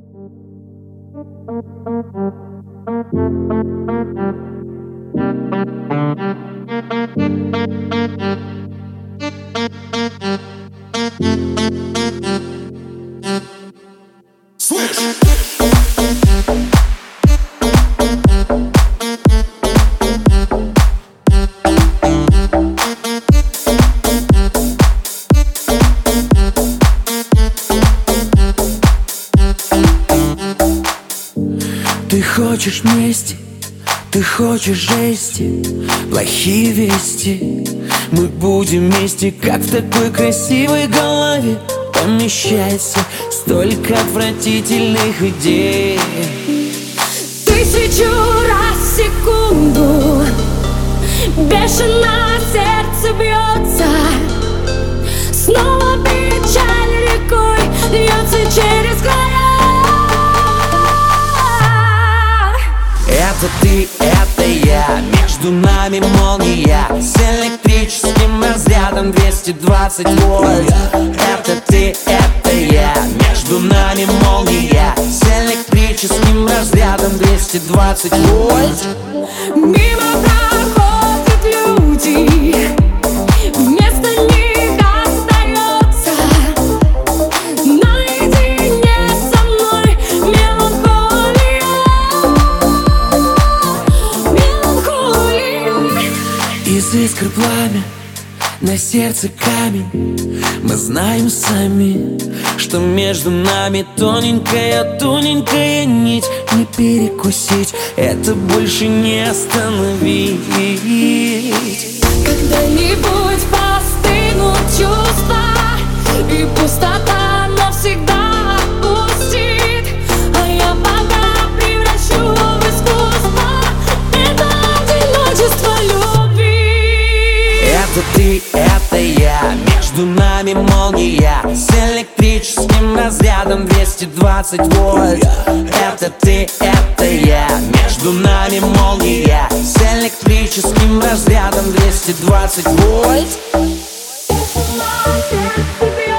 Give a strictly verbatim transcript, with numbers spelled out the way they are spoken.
Ты хочешь мести, ты хочешь жести, плохие вести. Мы будем вместе, как в такой красивой голове помещается столько отвратительных идей. Тысячу раз в секунду бешено сердце бьется, снова печаль рекой льется через края. Это ты, это я, между нами молния с электрическим разрядом двести двадцать вольт. Это ты, это я, между нами молния с электрическим разрядом двести двадцать вольт. Мимо проходят люди, вместо них остается наедине со мной меланхолия. Меланхолия. Из искр пламя, на сердце камень. Мы знаем сами, что между нами тоненькая, тоненькая нить. Не перекусить, это больше не остановить. Когда-нибудь постынут чувства, и пустота навсегда отпустит, а я пока превращу в искусство это одиночество любви. Это ты, это я, между нами молния с электрическим разрядом двести двадцать вольт. Это ты, это я, между нами молния с электрическим разрядом двести двадцать вольт. Если мое сердце